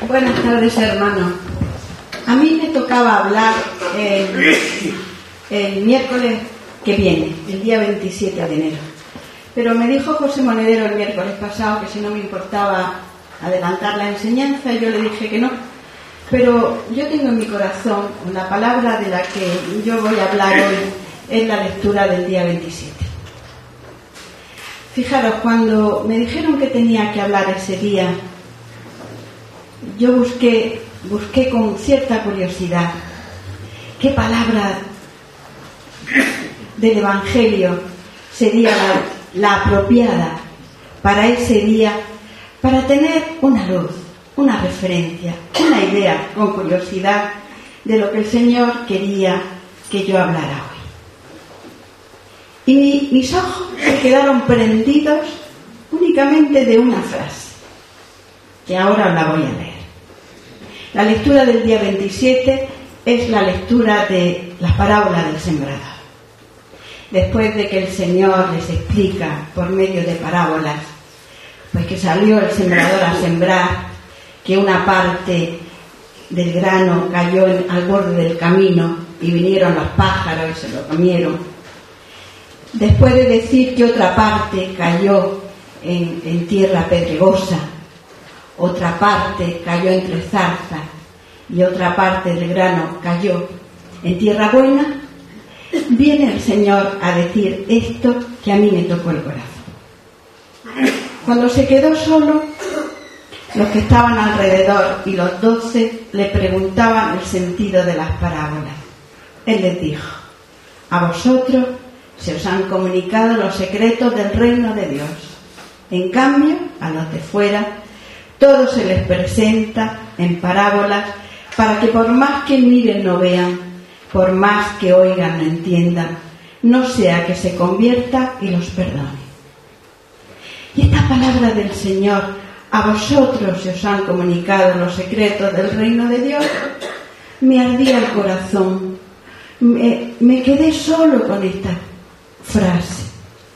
Buenas tardes, hermano. A mí me tocaba hablar el miércoles que viene, el día 27 de enero. Pero me dijo José Monedero el miércoles pasado que si no me importaba adelantar la enseñanza, y yo le dije que no. Pero yo tengo en mi corazón la palabra de la que yo voy a hablar hoy, es la lectura del día 27. Fijaros, cuando me dijeron que tenía que hablar ese día, yo busqué con cierta curiosidad qué palabra del Evangelio sería la apropiada para ese día, para tener una luz, una referencia, una idea con curiosidad de lo que el Señor quería que yo hablara hoy. Y mis ojos se quedaron prendidos únicamente de una frase, que ahora la voy a leer. La lectura del día 27 es la lectura de las parábolas del sembrador. Después de que el Señor les explica por medio de parábolas, pues que salió el sembrador a sembrar, que una parte del grano cayó al borde del camino y vinieron los pájaros y se lo comieron. Después de decir que otra parte cayó en tierra pedregosa, otra parte cayó entre zarzas y otra parte del grano cayó en tierra buena, viene el Señor a decir esto que a mí me tocó el corazón. Cuando se quedó solo, los que estaban alrededor y los 12 le preguntaban el sentido de las parábolas. Él les dijo: a vosotros se os han comunicado los secretos del reino de Dios. En cambio, a los de fuera, todo se les presenta en parábolas para que por más que miren no vean, por más que oigan no entiendan, no sea que se convierta y los perdone. Y esta palabra del Señor, a vosotros se os han comunicado los secretos del reino de Dios, me ardía el corazón. Me quedé solo con esta frase.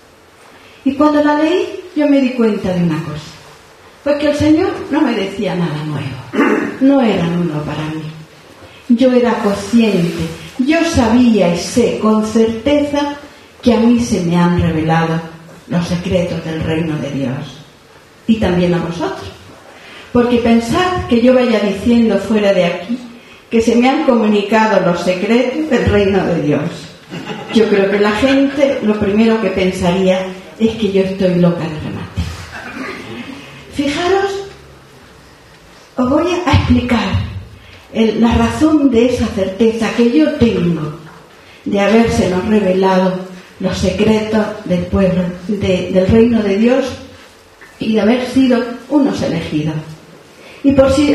Y cuando la leí, yo me di cuenta de una cosa. Pues que el Señor no me decía nada nuevo. No era nuevo para mí. Yo era consciente. Yo sabía y sé con certeza que a mí se me han revelado los secretos del reino de Dios. Y también a vosotros. Porque pensad que yo vaya diciendo fuera de aquí que se me han comunicado los secretos del reino de Dios. Yo creo que la gente lo primero que pensaría es que yo estoy loca de remate. Fijaros, os voy a explicar la razón de esa certeza que yo tengo de habérsenos revelado los secretos del pueblo, del reino de Dios, y de haber sido unos elegidos. Y por si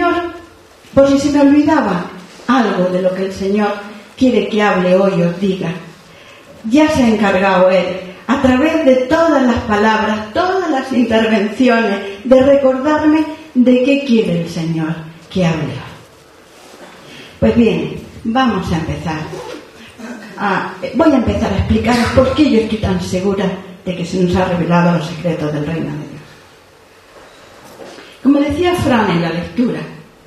se me olvidaba algo de lo que el Señor quiere que hable hoy, os diga, ya se ha encargado Él, a través de todas las palabras, todas las intervenciones, de recordarme de qué quiere el Señor que hable hoy. Pues bien, vamos a empezar. Voy a empezar a explicaros por qué yo estoy tan segura de que se nos ha revelado los secretos del reino de Dios. Como decía Fran en la lectura,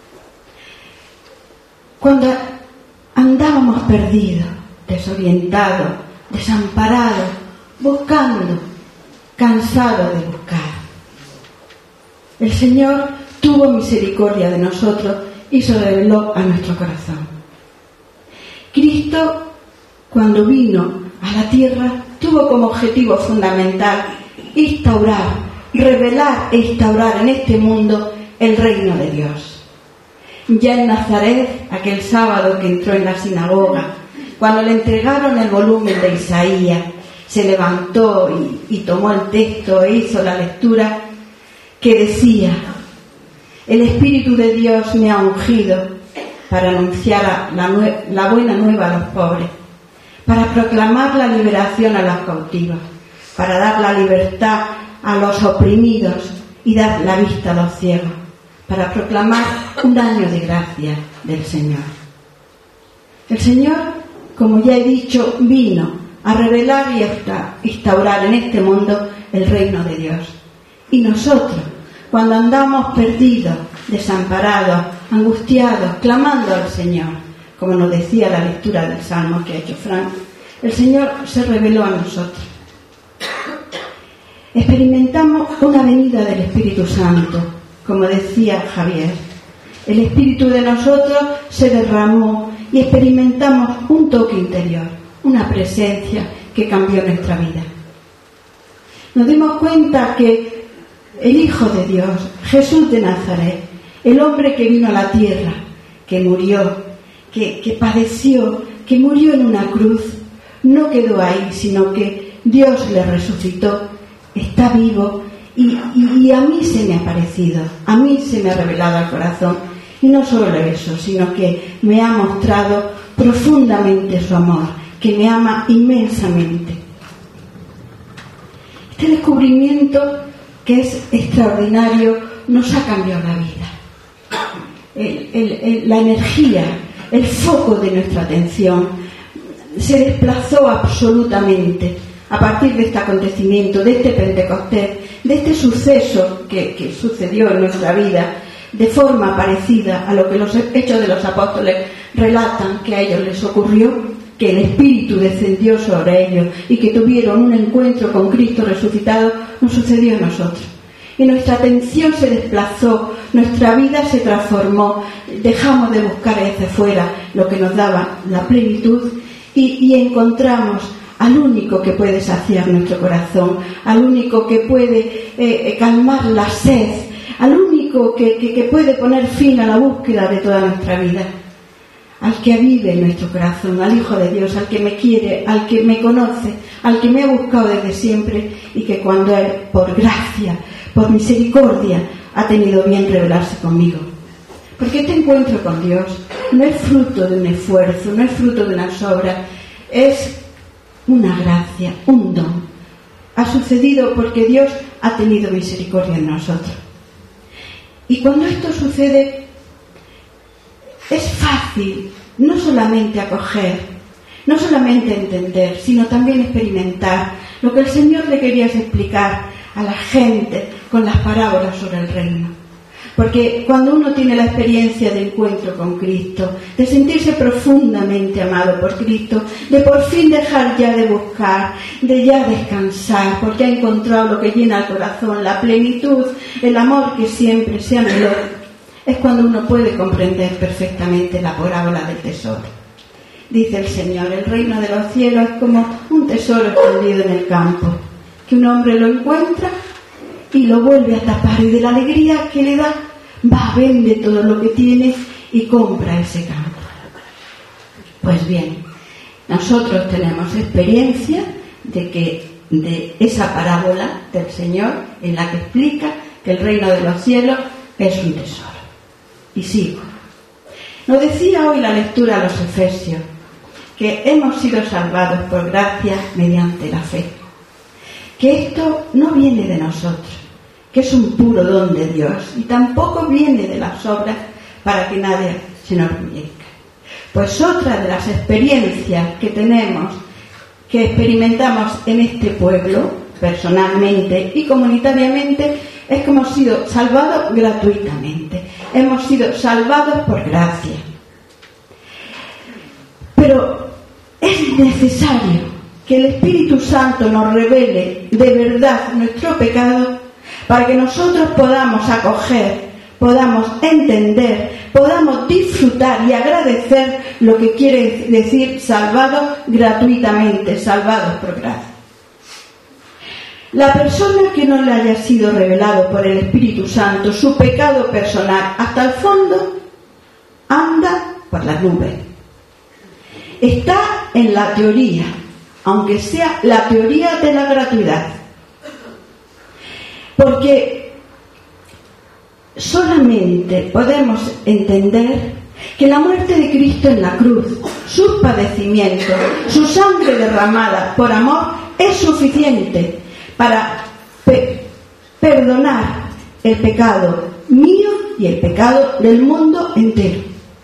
cuando andábamos perdidos, desorientados, desamparados, buscando, cansados de buscar, el Señor tuvo misericordia de nosotros y se reveló a nuestro corazón. Cristo, cuando vino a la tierra, tuvo como objetivo fundamental revelar e instaurar en este mundo el reino de Dios. Ya en Nazaret, aquel sábado que entró en la sinagoga, cuando le entregaron el volumen de Isaías, se levantó y tomó el texto e hizo la lectura que decía: el Espíritu de Dios me ha ungido para anunciar la buena nueva a los pobres, para proclamar la liberación a los cautivos, para dar la libertad a los oprimidos y dar la vista a los ciegos, para proclamar un año de gracia del Señor. El Señor, como ya he dicho, vino a revelar y a instaurar en este mundo el reino de Dios. Y nosotros, cuando andamos perdidos, desamparados, angustiados, clamando al Señor, como nos decía la lectura del Salmo que ha hecho Frank, el Señor se reveló a nosotros. Experimentamos una venida del Espíritu Santo, como decía Javier. El Espíritu de nosotros se derramó y experimentamos un toque interior, una presencia que cambió nuestra vida. Nos dimos cuenta que el Hijo de Dios, Jesús de Nazaret, el hombre que vino a la tierra, que murió, que padeció, que murió en una cruz, no quedó ahí, sino que Dios le resucitó, está vivo y a mí se me ha parecido, a mí se me ha revelado al corazón. Y no solo eso, sino que me ha mostrado profundamente su amor, que me ama inmensamente. Este descubrimiento, que es extraordinario, nos ha cambiado la vida. La energía, el foco de nuestra atención se desplazó absolutamente a partir de este acontecimiento, de este Pentecostés, de este suceso que sucedió en nuestra vida, de forma parecida a lo que los Hechos de los Apóstoles relatan que a ellos les ocurrió, que el Espíritu descendió sobre ellos y que tuvieron un encuentro con Cristo resucitado, nos sucedió a nosotros. Y nuestra atención se desplazó, nuestra vida se transformó, dejamos de buscar hacia afuera lo que nos daba la plenitud y encontramos al único que puede saciar nuestro corazón, al único que puede calmar la sed, al único que puede poner fin a la búsqueda de toda nuestra vida, al que vive en nuestro corazón, al Hijo de Dios, al que me quiere, al que me conoce, al que me ha buscado desde siempre y que cuando Él, por gracia, por misericordia, ha tenido bien revelarse conmigo. Porque este encuentro con Dios no es fruto de un esfuerzo, no es fruto de unas obras, es una gracia, un don. Ha sucedido porque Dios ha tenido misericordia en nosotros. Y cuando esto sucede, es fácil no solamente acoger, no solamente entender, sino también experimentar lo que el Señor le quería explicar a la gente con las parábolas sobre el reino. Porque cuando uno tiene la experiencia de encuentro con Cristo, de sentirse profundamente amado por Cristo, de por fin dejar ya de buscar, de ya descansar, porque ha encontrado lo que llena el corazón, la plenitud, el amor que siempre se anheló, es cuando uno puede comprender perfectamente la parábola del tesoro. Dice el Señor, el reino de los cielos es como un tesoro escondido en el campo, que un hombre lo encuentra y lo vuelve a tapar, y de la alegría que le da, va, vende todo lo que tiene y compra ese campo. Pues bien, nosotros tenemos experiencia de esa parábola del Señor en la que explica que el reino de los cielos es un tesoro. Y sigo. Nos decía hoy la lectura a los Efesios que hemos sido salvados por gracia mediante la fe. Que esto no viene de nosotros, que es un puro don de Dios, y tampoco viene de las obras para que nadie se enorgullezca. Pues otra de las experiencias que tenemos, que experimentamos en este pueblo, personalmente y comunitariamente, es que hemos sido salvados gratuitamente, hemos sido salvados por gracia. Pero es necesario que el Espíritu Santo nos revele de verdad nuestro pecado para que nosotros podamos acoger, podamos entender, podamos disfrutar y agradecer lo que quiere decir salvados gratuitamente, salvados por gracia. La persona que no le haya sido revelado por el Espíritu Santo su pecado personal hasta el fondo, anda por las nubes. Está en la teoría, aunque sea la teoría de la gratuidad. Porque solamente podemos entender que la muerte de Cristo en la cruz, sus padecimientos, su sangre derramada por amor, es suficiente para perdonar el pecado mío y el pecado del mundo entero.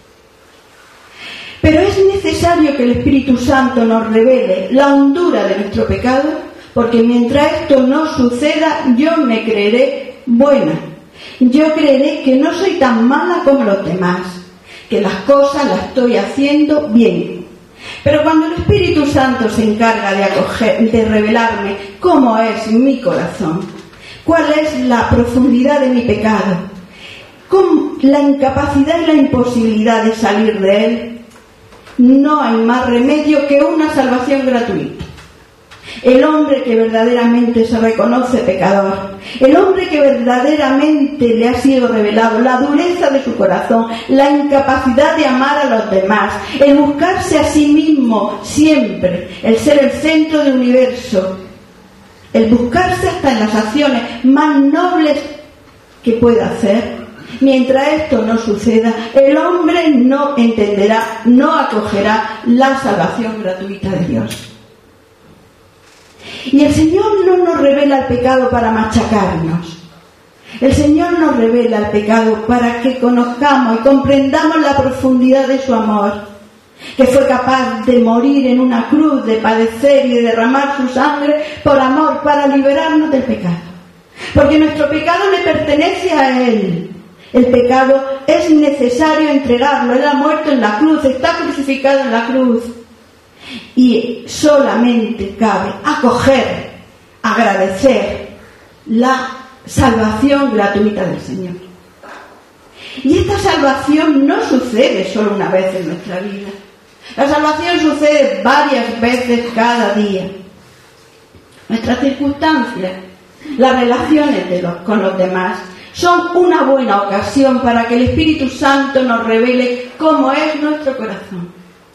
Pero es necesario que el Espíritu Santo nos revele la hondura de nuestro pecado, porque mientras esto no suceda, yo me creeré buena Yo creeré que no soy tan mala como los demás, que las cosas las estoy haciendo bien. Pero cuando el Espíritu Santo se encarga de revelarme cómo es mi corazón, cuál es la profundidad de mi pecado, con la incapacidad y la imposibilidad de salir de él, no hay más remedio que una salvación gratuita. El hombre que verdaderamente se reconoce pecador, el hombre que verdaderamente le ha sido revelado la dureza de su corazón, la incapacidad de amar a los demás, el buscarse a sí mismo siempre, el ser el centro del universo, el buscarse hasta en las acciones más nobles que pueda hacer. Mientras esto no suceda, el hombre no entenderá, no acogerá la salvación gratuita de Dios. Y el Señor no nos revela el pecado para machacarnos. El Señor nos revela el pecado para que conozcamos y comprendamos la profundidad de su amor, que fue capaz de morir en una cruz, de padecer y de derramar su sangre por amor, para liberarnos del pecado. Porque nuestro pecado le pertenece a Él. El pecado es necesario entregarlo. Él ha muerto en la cruz, está crucificado en la cruz. Y solamente cabe acoger, agradecer la salvación gratuita del Señor. Y esta salvación no sucede solo una vez en nuestra vida. La salvación sucede varias veces cada día. Nuestras circunstancias, las relaciones con los demás, son una buena ocasión para que el Espíritu Santo nos revele cómo es nuestro corazón.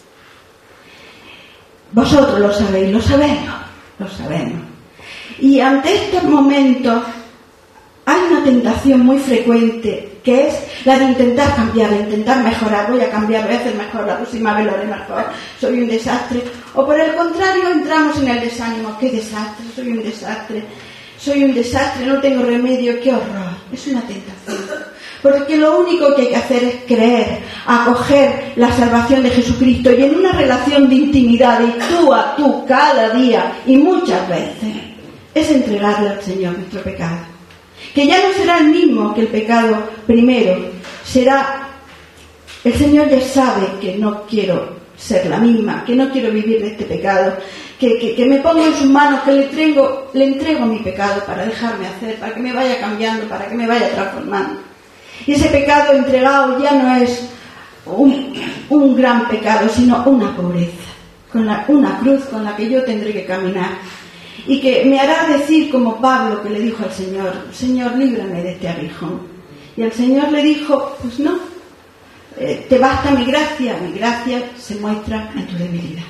Vosotros lo sabéis, lo sabemos. Y ante estos momentos hay una tentación muy frecuente, que es la de intentar cambiar, de intentar mejorar. Voy a cambiar, voy a hacer mejor, la próxima vez lo haré mejor, soy un desastre. O por el contrario, entramos en el desánimo. ¡Qué desastre! Soy un desastre, no tengo remedio, qué horror. Es una tentación. Porque lo único que hay que hacer es creer, acoger la salvación de Jesucristo, y en una relación de intimidad, de tú a tú, cada día y muchas veces, es entregarle al Señor nuestro pecado. Que ya no será el mismo que el pecado primero, será, el Señor ya sabe que no quiero ser la misma, que no quiero vivir de este pecado, que me pongo en sus manos, que le entrego mi pecado para dejarme hacer, para que me vaya cambiando, para que me vaya transformando. Y ese pecado entregado ya no es un gran pecado, sino una pobreza, una cruz con la que yo tendré que caminar, y que me hará decir como Pablo, que le dijo al Señor: Señor, líbrame de este aguijón. Y el Señor le dijo: pues no, te basta mi gracia se muestra en tu debilidad.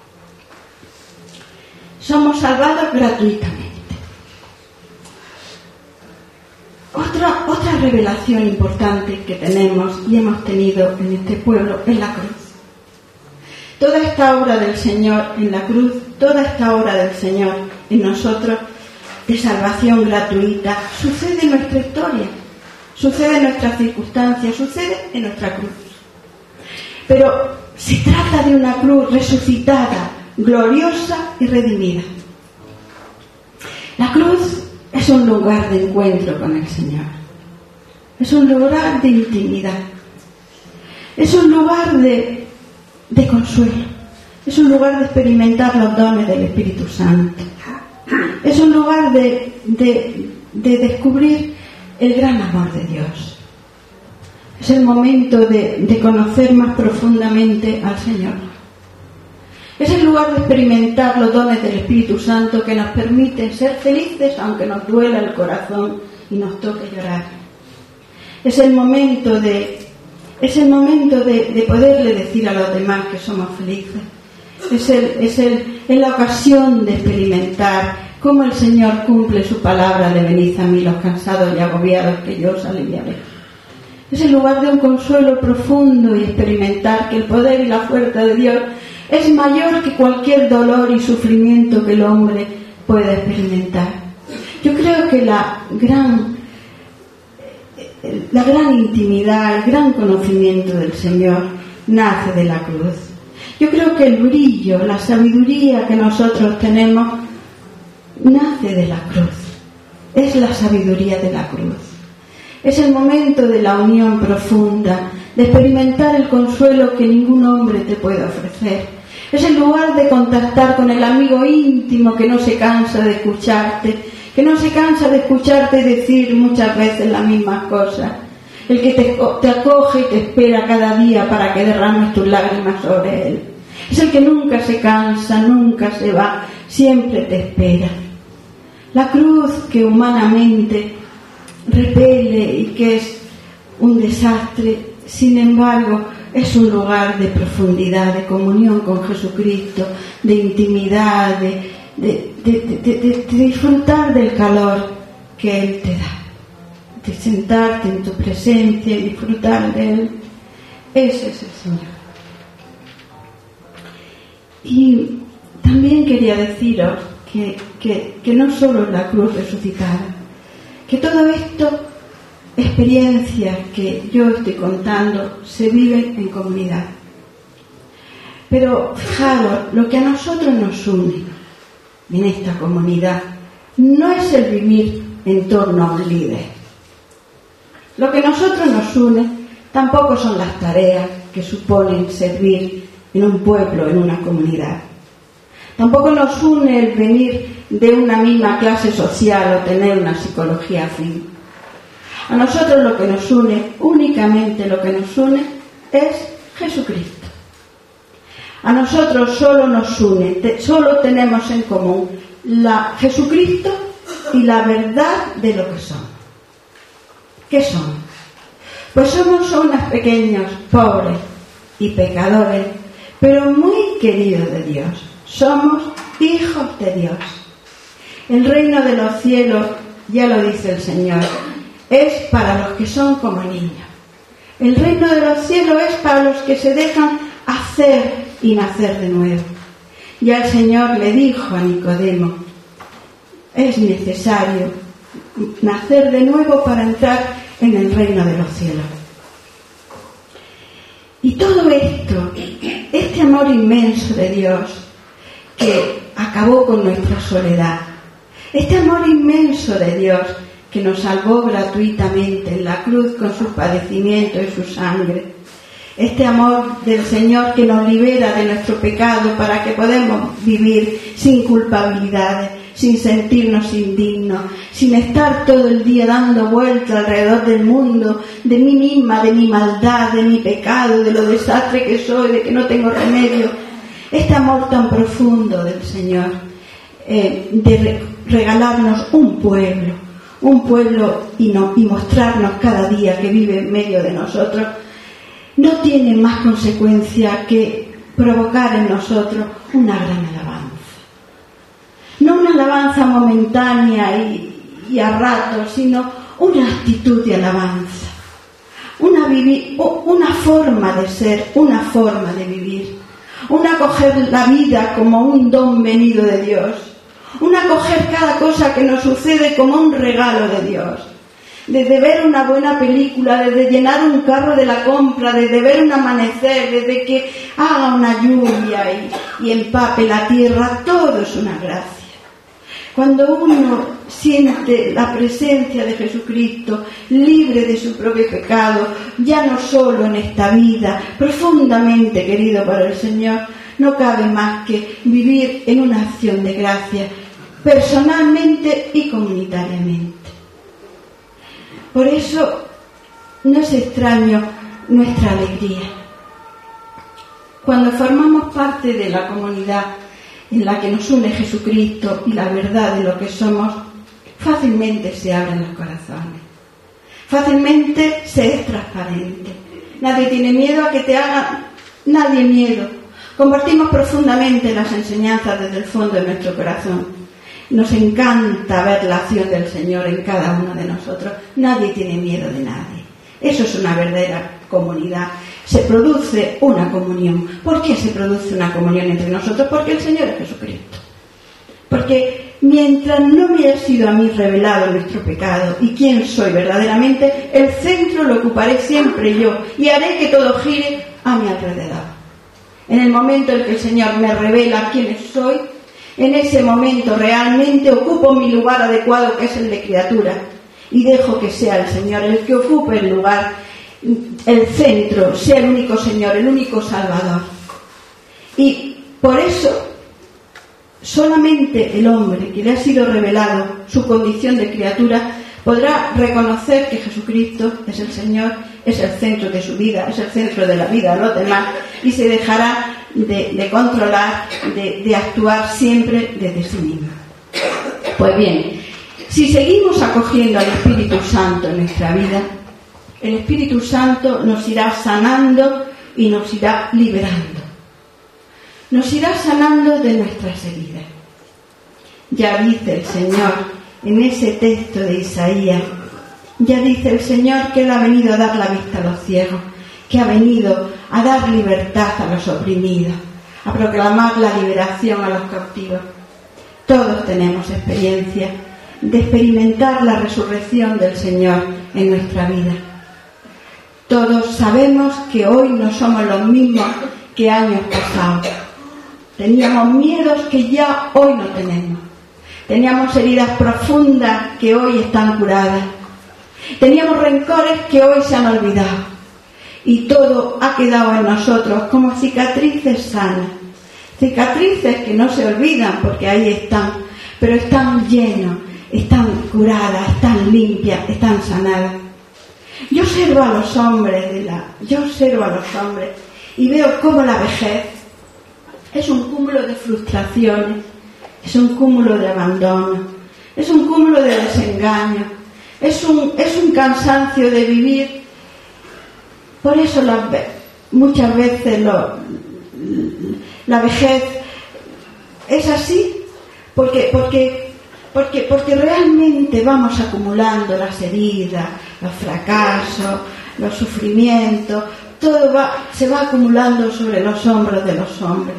Somos salvados gratuitamente. Otra revelación importante que tenemos y hemos tenido en este pueblo es la cruz. Toda esta obra del Señor en la cruz, toda esta obra del Señor en nosotros, de salvación gratuita, sucede en nuestra historia, sucede en nuestras circunstancias, sucede en nuestra cruz. Pero se trata de una cruz resucitada, gloriosa y redimida. La cruz es un lugar de encuentro con el Señor. Es un lugar de intimidad. Es un lugar de consuelo. Es un lugar de experimentar los dones del Espíritu Santo. Es un lugar de descubrir el gran amor de Dios. Es el momento de conocer más profundamente al Señor. Es el lugar de experimentar los dones del Espíritu Santo, que nos permiten ser felices aunque nos duela el corazón y nos toque llorar. Es el momento de poderle decir a los demás que somos felices. Es la ocasión de experimentar cómo el Señor cumple su palabra de venid a mí los cansados y agobiados, que yo os aliviaré. Es el lugar de un consuelo profundo y experimentar que el poder y la fuerza de Dios es mayor que cualquier dolor y sufrimiento que el hombre pueda experimentar. Yo creo que la gran intimidad, el gran conocimiento del Señor nace de la cruz. Yo creo que el brillo, la sabiduría que nosotros tenemos nace de la cruz. Es la sabiduría de la cruz. Es el momento de la unión profunda, de experimentar el consuelo que ningún hombre te puede ofrecer. Es el lugar de contactar con el amigo íntimo que no se cansa de escucharte, decir muchas veces las mismas cosas. El que te acoge y te espera cada día para que derrames tus lágrimas sobre él. Es el que nunca se cansa, nunca se va, siempre te espera. La cruz que humanamente repele y que es un desastre, sin embargo, es un lugar de profundidad, de comunión con Jesucristo, de intimidad, de disfrutar del calor que Él te da, de sentarte en tu presencia y disfrutar de Él. Ese es el Señor. Y también quería deciros que no solo es la cruz resucitada, que todo esto, experiencias que yo estoy contando, se viven en comunidad. Pero fijaros, lo que a nosotros nos une en esta comunidad no es el vivir en torno a un líder. Lo que a nosotros nos une tampoco son las tareas que suponen servir en un pueblo, en una comunidad. Tampoco nos une el venir de una misma clase social o tener una psicología afín. A nosotros lo que nos une, únicamente lo que nos une, es Jesucristo. A nosotros solo nos une, solo tenemos en común Jesucristo y la verdad de lo que somos. ¿Qué somos? Pues somos unos pequeños, pobres y pecadores, pero muy queridos de Dios. Somos hijos de Dios. El reino de los cielos, ya lo dice el Señor, es para los que son como niños. El reino de los cielos es para los que se dejan hacer y nacer de nuevo. Ya el Señor le dijo a Nicodemo, es necesario nacer de nuevo para entrar en el reino de los cielos. Y todo esto, este amor inmenso de Dios que acabó con nuestra soledad, este amor inmenso de Dios que nos salvó gratuitamente en la cruz con sus padecimientos y su sangre, este amor del Señor que nos libera de nuestro pecado para que podamos vivir sin culpabilidades, sin sentirnos indignos, sin estar todo el día dando vueltas alrededor del mundo, de mí misma, de mi maldad, de mi pecado, de lo desastre que soy, de que no tengo remedio. Este amor tan profundo del Señor, de regalarnos un pueblo y mostrarnos cada día que vive en medio de nosotros, no tiene más consecuencia que provocar en nosotros una gran alabanza. No una alabanza momentánea y a ratos, sino una actitud de alabanza, una forma de ser, una forma de vivir, un acoger la vida como un don venido de Dios, un acoger cada cosa que nos sucede como un regalo de Dios. Desde ver una buena película, desde llenar un carro de la compra, desde ver un amanecer, desde que haga una lluvia y empape la tierra, todo es una gracia. Cuando uno siente la presencia de Jesucristo, libre de su propio pecado, ya no solo en esta vida, profundamente querido por el Señor, no cabe más que vivir en una acción de gracia, personalmente y comunitariamente. Por eso no es extraño nuestra alegría. Cuando formamos parte de la comunidad en la que nos une Jesucristo y la verdad de lo que somos, fácilmente se abren los corazones, fácilmente se es transparente. Nadie tiene miedo a que te hagan, nadie miedo. Compartimos profundamente las enseñanzas desde el fondo de nuestro corazón. Nos encanta ver la acción del Señor en cada uno de nosotros. Nadie tiene miedo de nadie. Eso es una verdadera comunidad. Se produce una comunión. ¿Por qué se produce una comunión entre nosotros? Porque el Señor es Jesucristo. Porque mientras no me haya sido a mí revelado nuestro pecado y quién soy verdaderamente, el centro lo ocuparé siempre yo y haré que todo gire a mi alrededor. En el momento en que el Señor me revela quién soy, en ese momento realmente ocupo mi lugar adecuado, que es el de criatura. y dejo que sea el Señor el que ocupe el lugar, el centro, sea el único Señor, el único Salvador. Y por eso solamente el hombre que le ha sido revelado su condición de criatura podrá reconocer que Jesucristo es el Señor, es el centro de su vida, es el centro de la vida de los demás, y se dejará de controlar, de actuar siempre desde sí mismo. Pues bien, si seguimos acogiendo al Espíritu Santo en nuestra vida, el Espíritu Santo nos irá sanando y nos irá liberando. Nos irá sanando de nuestras heridas. Ya dice el Señor en ese texto de Isaías, ya dice el Señor que Él ha venido a dar la vista a los ciegos, que ha venido a dar libertad a los oprimidos, a proclamar la liberación a los cautivos. Todos tenemos experiencia de experimentar la resurrección del Señor en nuestra vida. Todos sabemos que hoy no somos los mismos que años pasados. Teníamos miedos que ya hoy no tenemos. Teníamos heridas profundas que hoy están curadas. Teníamos rencores que hoy se han olvidado. Y todo ha quedado en nosotros como cicatrices sanas. Cicatrices que no se olvidan porque ahí están, pero están llenos, están curadas, están limpias, están sanadas. Yo observo a los hombres y veo cómo la vejez es un cúmulo de frustraciones, es un cúmulo de abandono, es un cúmulo de desengaño, es un cansancio de vivir. Por eso muchas veces la vejez es así, porque realmente vamos acumulando las heridas, los fracasos, los sufrimientos, todo se va acumulando sobre los hombros de los hombres.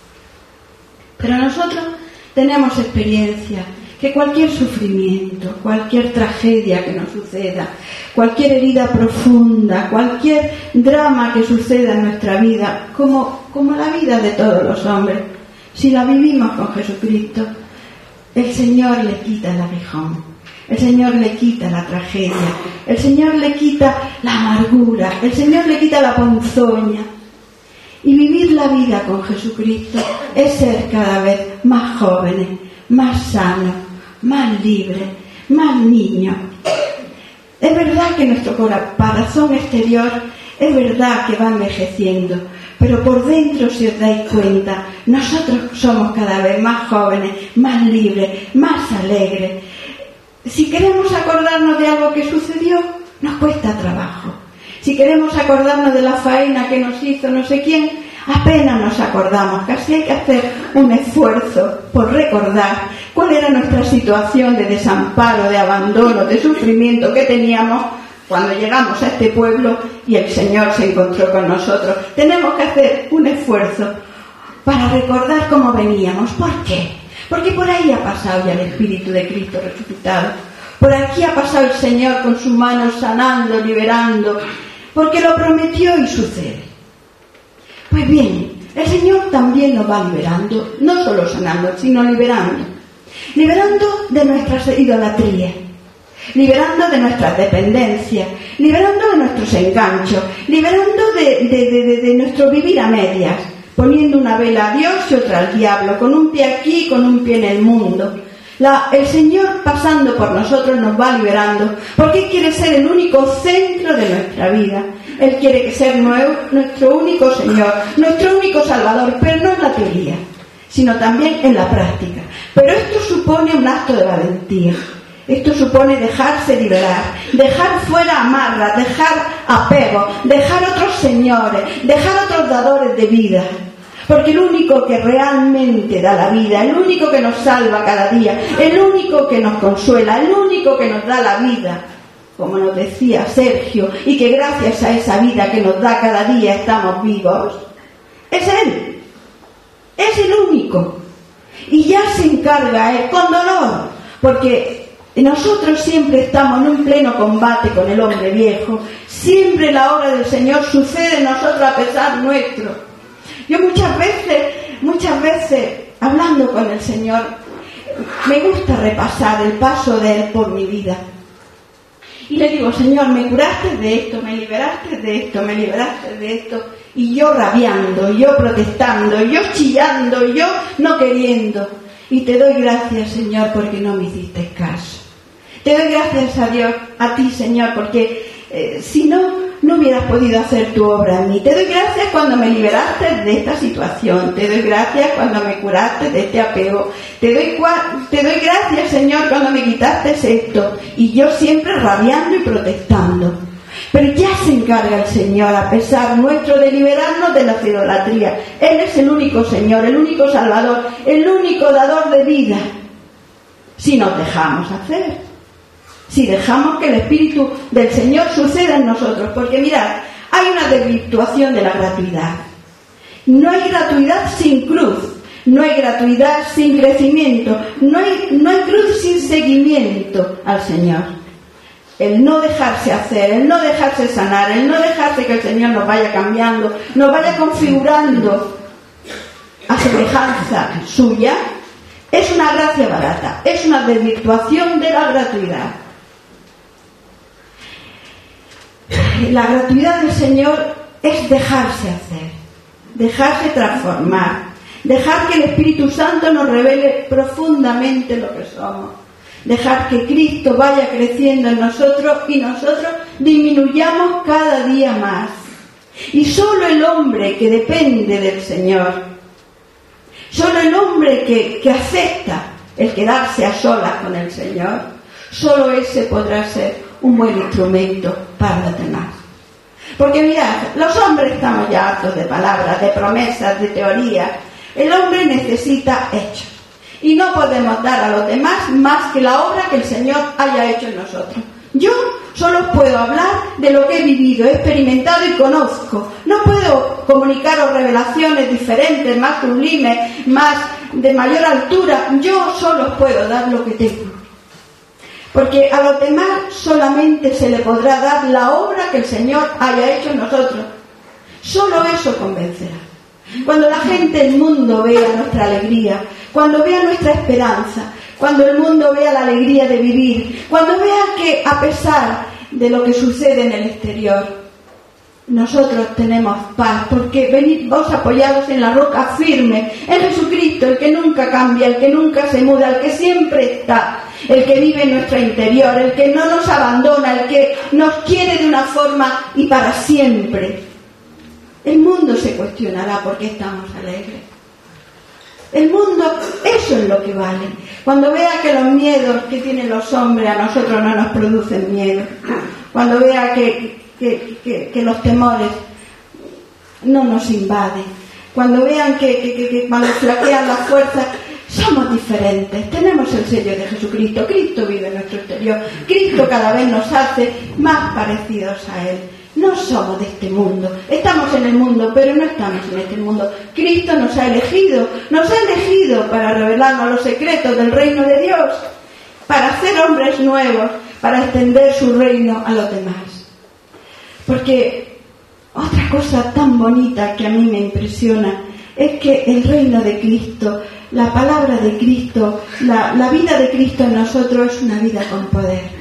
Pero nosotros tenemos experiencia que cualquier sufrimiento, cualquier tragedia que nos suceda, cualquier herida profunda, cualquier drama que suceda en nuestra vida, como la vida de todos los hombres, si la vivimos con Jesucristo, el Señor le quita el aguijón, el Señor le quita la tragedia, el Señor le quita la amargura, el Señor le quita la ponzoña. Y vivir la vida con Jesucristo es ser cada vez más jóvenes, más sanos, más libres, más niños. Es verdad que nuestro corazón exterior es verdad que va envejeciendo, pero por dentro, si os dais cuenta, nosotros somos cada vez más jóvenes, más libres, más alegres. Si queremos acordarnos de algo que sucedió, nos cuesta trabajo. Si queremos acordarnos de la faena que nos hizo no sé quién, apenas nos acordamos. Casi hay que hacer un esfuerzo por recordar cuál era nuestra situación de desamparo, de abandono, de sufrimiento que teníamos cuando llegamos a este pueblo y el Señor se encontró con nosotros. Tenemos que hacer un esfuerzo para recordar cómo veníamos. ¿Por qué? Porque por ahí ha pasado ya el Espíritu de Cristo resucitado. Por aquí ha pasado el Señor con su mano sanando, liberando, porque lo prometió y sucede. Pues bien, el Señor también nos va liberando, no solo sanando, sino liberando. Liberando de nuestras idolatrías, liberando de nuestras dependencias, liberando de nuestros enganchos, liberando de nuestro vivir a medias, poniendo una vela a Dios y otra al diablo, con un pie aquí y con un pie en el mundo. El Señor pasando por nosotros nos va liberando, porque Él quiere ser el único centro de nuestra vida. Él quiere que sea nuestro único Señor, nuestro único Salvador, pero no en la teoría, sino también en la práctica. Pero esto supone un acto de valentía. Esto supone dejarse liberar, dejar fuera amarras, dejar apego, dejar otros señores, dejar otros dadores de vida. Porque el único que realmente da la vida, el único que nos salva cada día, el único que nos consuela, el único que nos da la vida, como nos decía Sergio, y que gracias a esa vida que nos da cada día estamos vivos, es Él. Es el único. Y ya se encarga Él con dolor, porque nosotros siempre estamos en un pleno combate con el hombre viejo. Siempre la obra del Señor sucede en nosotros a pesar nuestro. Yo muchas veces, hablando con el Señor, me gusta repasar el paso de Él por mi vida. Y le digo, Señor, me curaste de esto, me liberaste de esto, me liberaste de esto. Y yo rabiando, y yo protestando, y yo chillando, y yo no queriendo. Y te doy gracias, Señor, porque no me hiciste caso. Te doy gracias a Dios, a ti, Señor, porque si no hubieras podido hacer tu obra en mí. Te doy gracias cuando me liberaste de esta situación. Te doy gracias cuando me curaste de este apego. Te doy gracias, Señor, cuando me quitaste esto. Y yo siempre rabiando y protestando. Pero ya se encarga el Señor, a pesar nuestro, de liberarnos de la idolatría. Él es el único Señor, el único Salvador, el único dador de vida. Si nos dejamos hacer. Si dejamos que el Espíritu del Señor suceda en nosotros. Porque mirad, hay una desvirtuación de la gratuidad. No hay gratuidad sin cruz. No hay gratuidad sin crecimiento. No hay cruz sin seguimiento al Señor. El no dejarse hacer, el no dejarse sanar, el no dejarse que el Señor nos vaya cambiando, nos vaya configurando a semejanza suya, es una gracia barata, es una desvirtuación de la gratuidad. La gratuidad del Señor es dejarse hacer, dejarse transformar, dejar que el Espíritu Santo nos revele profundamente lo que somos, dejar que Cristo vaya creciendo en nosotros y nosotros disminuyamos cada día más. Y solo el hombre que depende del Señor, solo el hombre que acepta el quedarse a solas con el Señor, solo ese podrá ser un buen instrumento para los demás. Porque mirad, los hombres estamos ya hartos de palabras, de promesas, de teorías. El hombre necesita hechos. Y no podemos dar a los demás más que la obra que el Señor haya hecho en nosotros. Yo solo os puedo hablar de lo que he vivido, he experimentado y conozco. No puedo comunicaros revelaciones diferentes, más sublimes, más de mayor altura. Yo solo os puedo dar lo que tengo. Porque a los demás solamente se le podrá dar la obra que el Señor haya hecho en nosotros. Solo eso convencerá. Cuando la gente, el mundo vea nuestra alegría, cuando vea nuestra esperanza, cuando el mundo vea la alegría de vivir, cuando vea que a pesar de lo que sucede en el exterior, nosotros tenemos paz, porque venid vos apoyados en la roca firme, en Jesucristo, el que nunca cambia, el que nunca se muda, el que siempre está, el que vive en nuestro interior, el que no nos abandona, el que nos quiere de una forma y para siempre. El mundo se cuestionará por qué estamos alegres. El mundo, eso es lo que vale. Cuando vea que los miedos que tienen los hombres a nosotros no nos producen miedo, cuando vea que los temores no nos invaden, cuando vean que cuando flaquean las fuerzas somos diferentes, tenemos el sello de Jesucristo, Cristo vive en nuestro interior, Cristo cada vez nos hace más parecidos a Él. No somos de este mundo, estamos en el mundo, pero no estamos en este mundo. Cristo nos ha elegido para revelarnos los secretos del reino de Dios, para ser hombres nuevos, para extender su reino a los demás. Porque otra cosa tan bonita que a mí me impresiona es que el reino de Cristo, la palabra de Cristo, la vida de Cristo en nosotros es una vida con poder.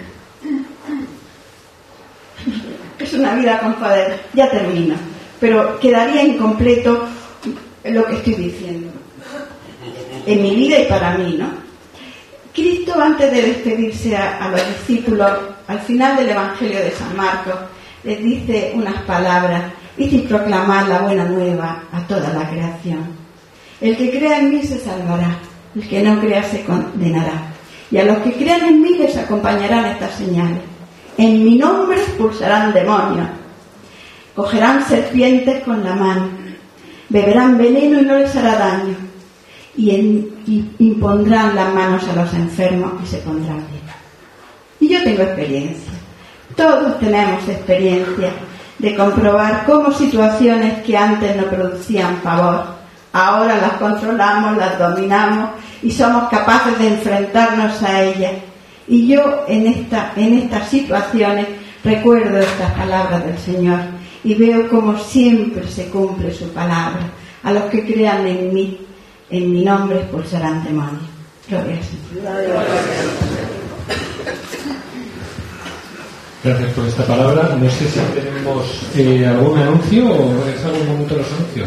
Es una vida con poder. Ya termino, pero quedaría incompleto lo que estoy diciendo en mi vida y para mí, ¿no? Cristo, antes de despedirse a los discípulos, al final del Evangelio de San Marcos, les dice unas palabras: id y proclamad la buena nueva a toda la creación. El que crea en mí se salvará, el que no crea se condenará. Y a los que crean en mí les acompañarán estas señales: en mi nombre expulsarán demonios, cogerán serpientes con la mano, beberán veneno y no les hará daño, y impondrán las manos a los enfermos y se pondrán bien. Y yo tengo experiencia, todos tenemos experiencia de comprobar cómo situaciones que antes no producían pavor, ahora las controlamos, las dominamos y somos capaces de enfrentarnos a ellas. Y yo en estas situaciones recuerdo estas palabras del Señor y veo cómo siempre se cumple su palabra: a los que crean en mí, en mi nombre expulsarán demonios. Gloria al Señor. Gracias por esta palabra. No sé si tenemos algún anuncio o es algún momento de los anuncios.